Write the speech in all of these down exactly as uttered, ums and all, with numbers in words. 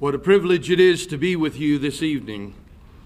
What a privilege it is to be with you this evening.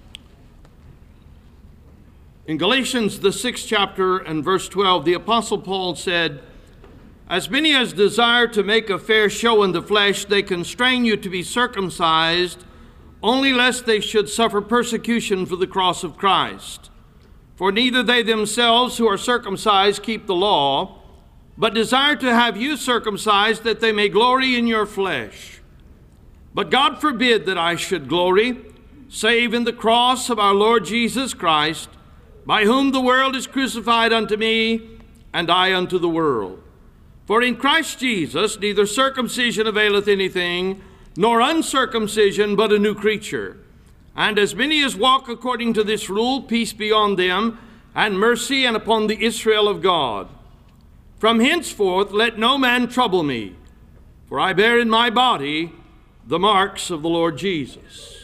In Galatians, the sixth chapter and verse twelve, the Apostle Paul said, "As many as desire to make a fair show in the flesh, they constrain you to be circumcised, only lest they should suffer persecution for the cross of Christ. For neither they themselves who are circumcised keep the law, but desire to have you circumcised, that they may glory in your flesh. But God forbid that I should glory, save in the cross of our Lord Jesus Christ, by whom the world is crucified unto me, and I unto the world. For in Christ Jesus neither circumcision availeth anything, nor uncircumcision, but a new creature. And as many as walk according to this rule, peace be on them, and mercy, and upon the Israel of God. From henceforth let no man trouble me, for I bear in my body the marks of the Lord Jesus."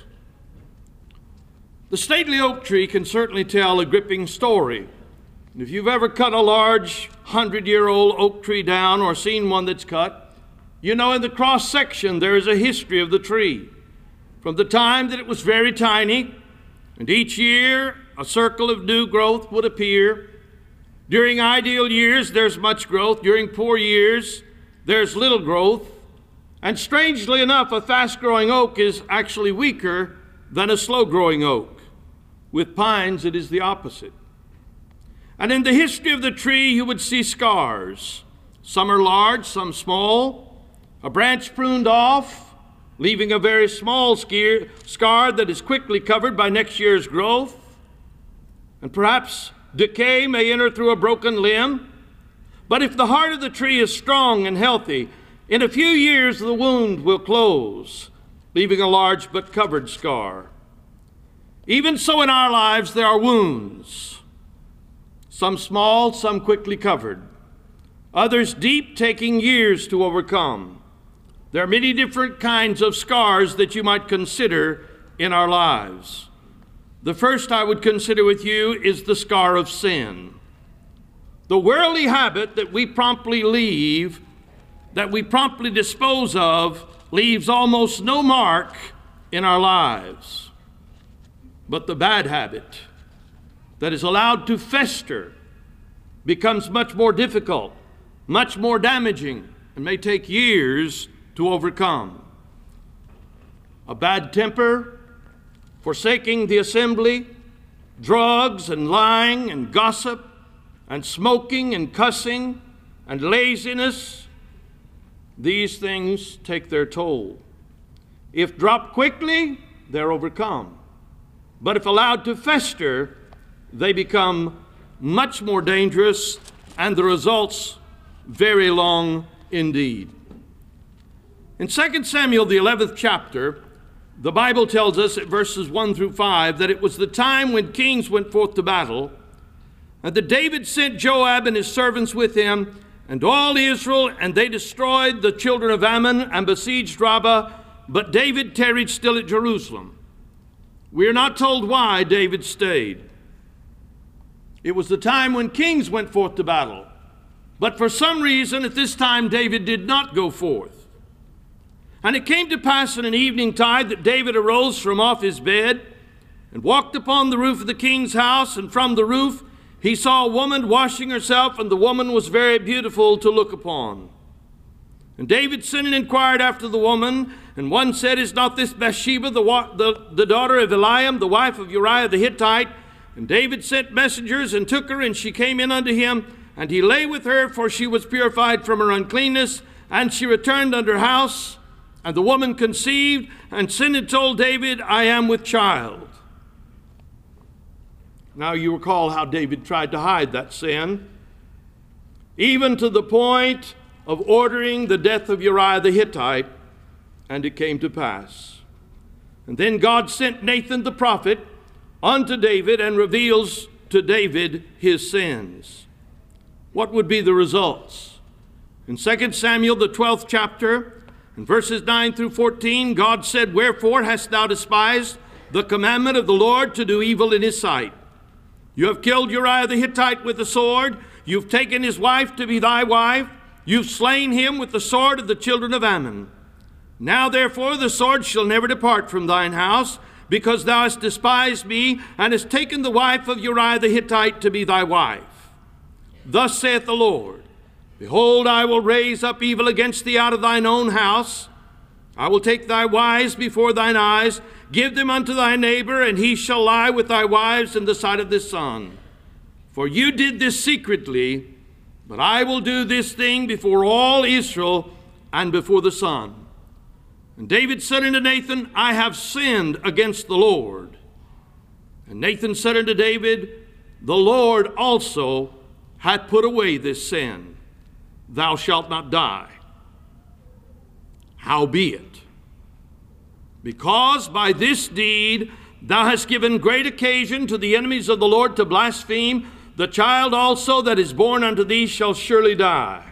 The stately oak tree can certainly tell a gripping story. If you've ever cut a large hundred-year-old oak tree down or seen one that's cut, you know in the cross-section there is a history of the tree. From the time that it was very tiny, and each year a circle of new growth would appear. During ideal years there's much growth. During poor years there's little growth. And strangely enough, a fast-growing oak is actually weaker than a slow-growing oak. With pines, it is the opposite. And in the history of the tree, you would see scars. Some are large, some small. A branch pruned off, leaving a very small scar that is quickly covered by next year's growth. And perhaps decay may enter through a broken limb. But if the heart of the tree is strong and healthy, in a few years the wound will close, leaving a large but covered scar. Even so in our lives there are wounds, some small, some quickly covered, others deep, taking years to overcome. There are many different kinds of scars that you might consider in our lives. The first I would consider with you is the scar of sin. The worldly habit that we promptly leave that we promptly dispose of leaves almost no mark in our lives. But the bad habit that is allowed to fester becomes much more difficult, much more damaging, and may take years to overcome. A bad temper, forsaking the assembly, drugs and lying and gossip and smoking and cussing and laziness, these things take their toll. If dropped quickly, they're overcome. But if allowed to fester, they become much more dangerous, and the results very long indeed. In Second Samuel, the eleventh chapter, the Bible tells us at verses one through five that it was the time when kings went forth to battle, and that David sent Joab and his servants with him, and all Israel, and they destroyed the children of Ammon and besieged Rabbah, but David tarried still at Jerusalem. We are not told why David stayed. It was the time when kings went forth to battle, but for some reason at this time David did not go forth. And it came to pass in an evening tide that David arose from off his bed and walked upon the roof of the king's house, and from the roof he saw a woman washing herself, and the woman was very beautiful to look upon. And David sent and inquired after the woman, and one said, "Is not this Bathsheba, the, the, the daughter of Eliam, the wife of Uriah the Hittite?" And David sent messengers and took her, and she came in unto him, and he lay with her, for she was purified from her uncleanness. And she returned unto her house, and the woman conceived, and sent and told David, "I am with child." Now you recall how David tried to hide that sin, even to the point of ordering the death of Uriah the Hittite, and it came to pass. And then God sent Nathan the prophet unto David and reveals to David his sins. What would be the results? In Second Samuel, the twelfth chapter, in verses nine through fourteen, God said, "Wherefore hast thou despised the commandment of the Lord to do evil in his sight? You have killed Uriah the Hittite with the sword. You've taken his wife to be thy wife. You've slain him with the sword of the children of Ammon. Now therefore the sword shall never depart from thine house, because thou hast despised me, and hast taken the wife of Uriah the Hittite to be thy wife. Thus saith the Lord, Behold, I will raise up evil against thee out of thine own house. I will take thy wives before thine eyes, give them unto thy neighbor, and he shall lie with thy wives in the sight of the sun. For you did this secretly, but I will do this thing before all Israel and before the sun. And David said unto Nathan, I have sinned against the Lord. And Nathan said unto David, The Lord also hath put away this sin. Thou shalt not die. Howbeit, because by this deed thou hast given great occasion to the enemies of the Lord to blaspheme, the child also that is born unto thee shall surely die.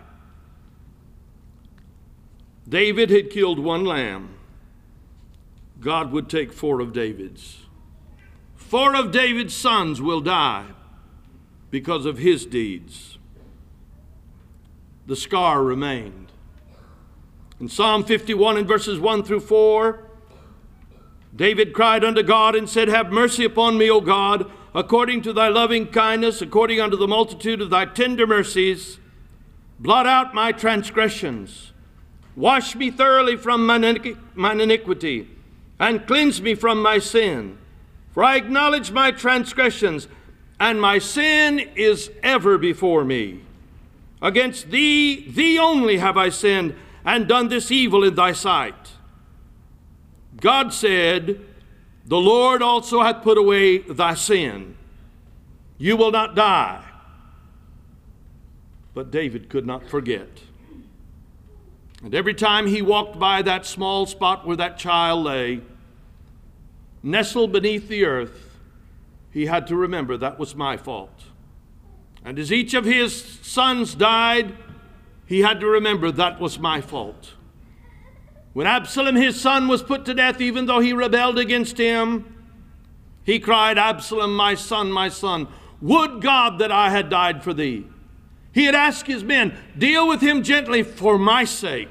David had killed one lamb. God would take four of David's. Four of David's sons will die because of his deeds. The scar remained. In Psalm fifty-one and verses one through four, David cried unto God and said, Have mercy upon me, O God, according to thy loving kindness, according unto the multitude of thy tender mercies. Blot out my transgressions. Wash me thoroughly from mine iniquity, and cleanse me from my sin. For I acknowledge my transgressions, and my sin is ever before me. Against thee, thee only have I sinned, and done this evil in thy sight. God said, The Lord also hath put away thy sin. You will not die. But David could not forget. And every time he walked by that small spot where that child lay, nestled beneath the earth, he had to remember that was my fault. And as each of his sons died, he had to remember that was my fault. When Absalom, his son, was put to death, even though he rebelled against him, he cried, Absalom, my son, my son, would God that I had died for thee. He had asked his men, deal with him gently for my sake.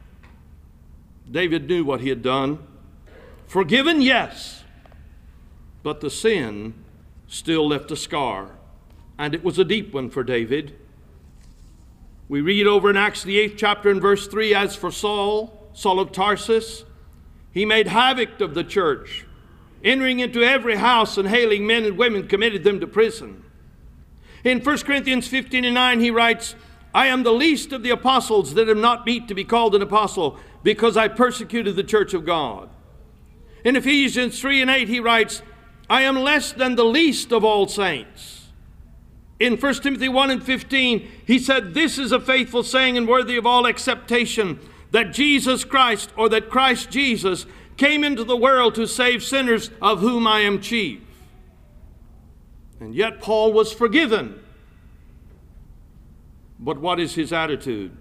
David knew what he had done. Forgiven, yes, but the sin still left a scar, and it was a deep one for David. We read over in Acts the eighth chapter and verse three, as for Saul, Saul of Tarsus, he made havoc of the church, entering into every house and hailing men and women, committed them to prison. In First Corinthians fifteen and nine, he writes, I am the least of the apostles that am not meet to be called an apostle, because I persecuted the church of God. In Ephesians three and eight, he writes, I am less than the least of all saints. In First Timothy one and fifteen, he said, this is a faithful saying and worthy of all acceptation, that Jesus Christ, or that Christ Jesus, came into the world to save sinners, of whom I am chief. And yet Paul was forgiven. But what is his attitude?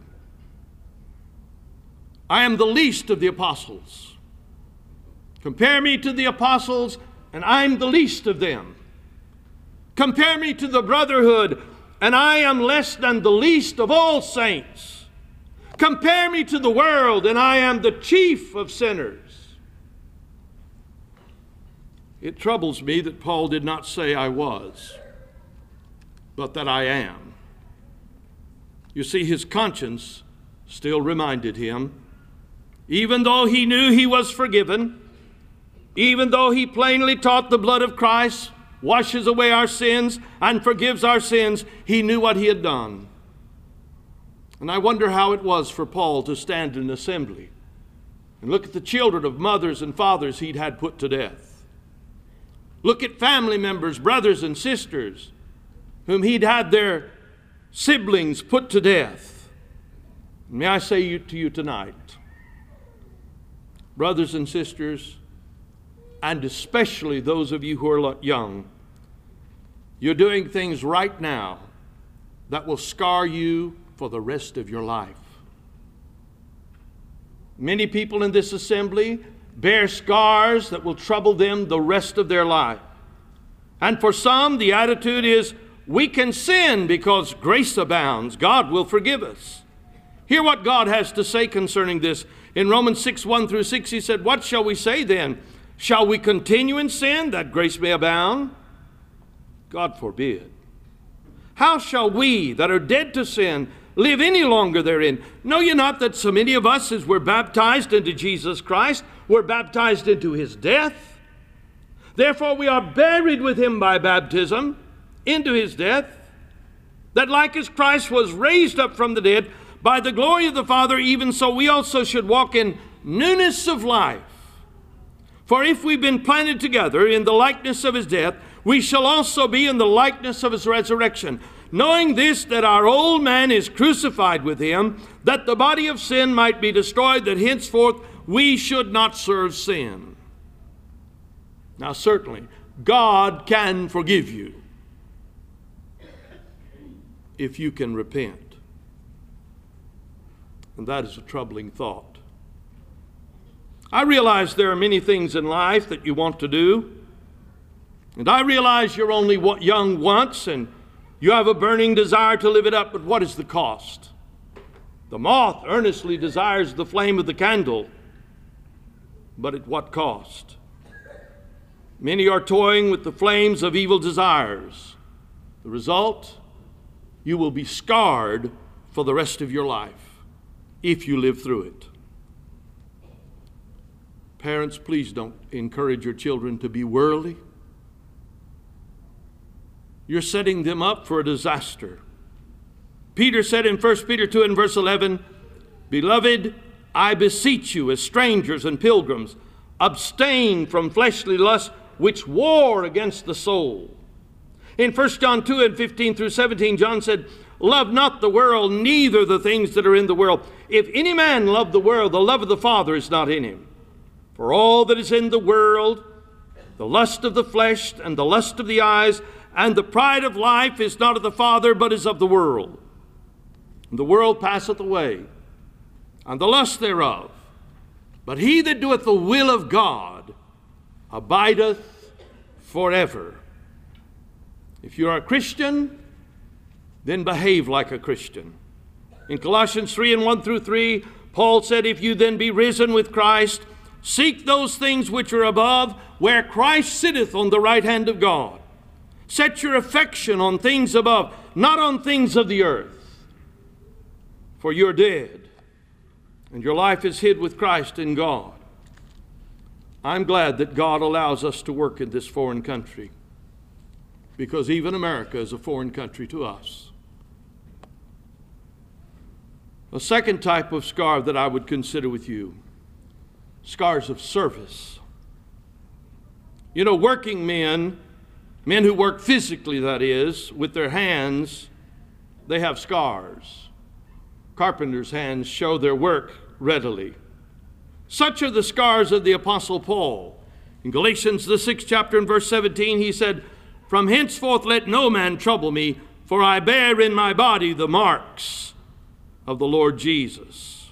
I am the least of the apostles. Compare me to the apostles, and I'm the least of them. Compare me to the brotherhood, and I am less than the least of all saints. Compare me to the world, and I am the chief of sinners. It troubles me that Paul did not say I was, but that I am. You see, his conscience still reminded him, even though he knew he was forgiven, even though he plainly taught the blood of Christ washes away our sins and forgives our sins, he knew what he had done. And I wonder how it was for Paul to stand in assembly and look at the children of mothers and fathers he'd had put to death. Look at family members, brothers and sisters, whom he'd had their siblings put to death. May I say you, to you tonight, brothers and sisters, and especially those of you who are young, you're doing things right now that will scar you for the rest of your life. Many people in this assembly bear scars that will trouble them the rest of their life. And for some, the attitude is, we can sin because grace abounds. God will forgive us. Hear what God has to say concerning this. In Romans six, one through six, he said, what shall we say then? Shall we continue in sin that grace may abound? God forbid. How shall we that are dead to sin live any longer therein? Know ye not that so many of us as were baptized into Jesus Christ were baptized into his death? Therefore we are buried with him by baptism into his death, that like as Christ was raised up from the dead by the glory of the Father, even so we also should walk in newness of life. For if we've been planted together in the likeness of his death, we shall also be in the likeness of his resurrection. Knowing this, that our old man is crucified with him, that the body of sin might be destroyed, that henceforth we should not serve sin. Now certainly, God can forgive you if you can repent. And that is a troubling thought. I realize there are many things in life that you want to do. And I realize you're only young once and you have a burning desire to live it up, but what is the cost? The moth earnestly desires the flame of the candle, but at what cost? Many are toying with the flames of evil desires. The result? You will be scarred for the rest of your life if you live through it. Parents, please don't encourage your children to be worldly. You're setting them up for a disaster. Peter said in First Peter two and verse eleven, Beloved, I beseech you as strangers and pilgrims, abstain from fleshly lusts which war against the soul. In First John two and fifteen through seventeen, John said, Love not the world, neither the things that are in the world. If any man love the world, the love of the Father is not in him. For all that is in the world, the lust of the flesh and the lust of the eyes and the pride of life is not of the Father, but is of the world. And the world passeth away, and the lust thereof. But he that doeth the will of God abideth forever. If you are a Christian, then behave like a Christian. In Colossians three and one through three, Paul said, If you then be risen with Christ, seek those things which are above, where Christ sitteth on the right hand of God. Set your affection on things above, not on things of the earth. For you're dead, and your life is hid with Christ in God. I'm glad that God allows us to work in this foreign country, because even America is a foreign country to us. A second type of scar that I would consider with you, scars of service. You know, working men, men who work physically, that is, with their hands, they have scars. Carpenters' hands show their work readily. Such are the scars of the Apostle Paul. In Galatians, the sixth chapter and verse seventeen, he said, From henceforth let no man trouble me, for I bear in my body the marks of the Lord Jesus.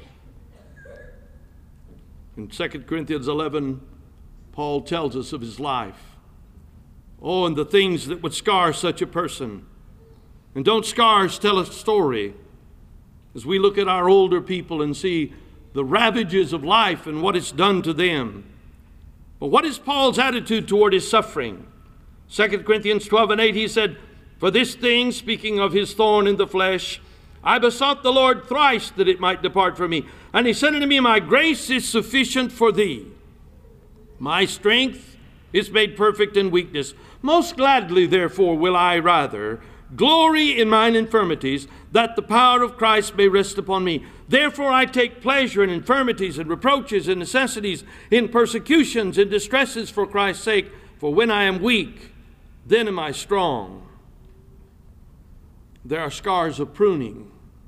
In Second Corinthians eleven, Paul tells us of his life. Oh, and the things that would scar such a person. And don't scars tell a story? As we look at our older people and see the ravages of life and what it's done to them. But what is Paul's attitude toward his suffering? Second Corinthians twelve and eight, he said, For this thing, speaking of his thorn in the flesh, I besought the Lord thrice that it might depart from me. And he said unto me, My grace is sufficient for thee. My strength is made perfect in weakness. Most gladly, therefore, will I rather glory in mine infirmities, that the power of Christ may rest upon me. Therefore I take pleasure in infirmities and reproaches and necessities, in persecutions and distresses for Christ's sake. For when I am weak, then am I strong. There are scars of pruning,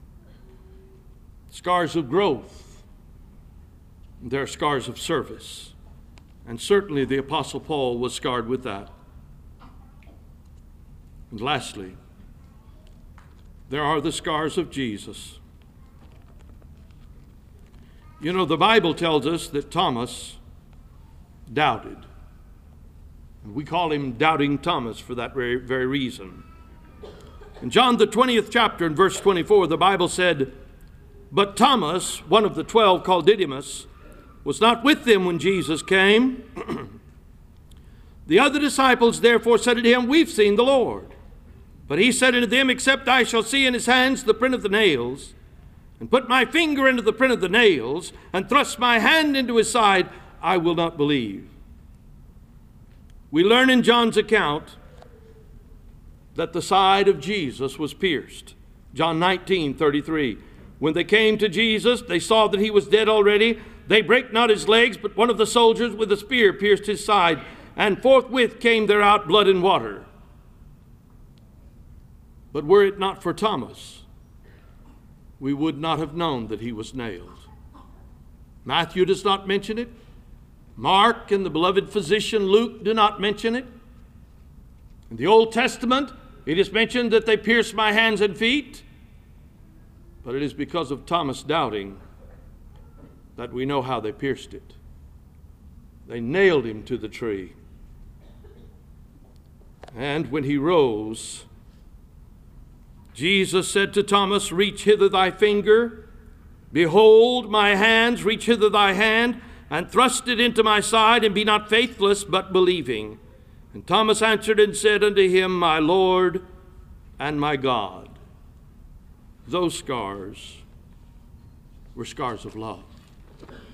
scars of growth. There are scars of service. And certainly the Apostle Paul was scarred with that. And lastly, there are the scars of Jesus. You know, the Bible tells us that Thomas doubted. And we call him Doubting Thomas for that very, very reason. In John the twentieth chapter and verse twenty-four, the Bible said, But Thomas, one of the twelve, called Didymus, was not with them when Jesus came. The other disciples therefore said unto him, We've seen the Lord. But he said unto them, Except I shall see in his hands the print of the nails, and put my finger into the print of the nails, and thrust my hand into his side, I will not believe. We learn in John's account that the side of Jesus was pierced. John nineteen thirty-three. When they came to Jesus, they saw that he was dead already. They brake not his legs, but one of the soldiers with a spear pierced his side, and forthwith came there out blood and water. But were it not for Thomas, we would not have known that he was nailed. Matthew does not mention it. Mark and the beloved physician Luke do not mention it. In the Old Testament, it is mentioned that they pierced my hands and feet, but it is because of Thomas doubting that we know how they pierced it. They nailed him to the tree. And when he rose, Jesus said to Thomas, Reach hither thy finger. Behold my hands, reach hither thy hand, and thrust it into my side, and be not faithless, but believing. And Thomas answered and said unto him, My Lord and my God. Those scars were scars of love.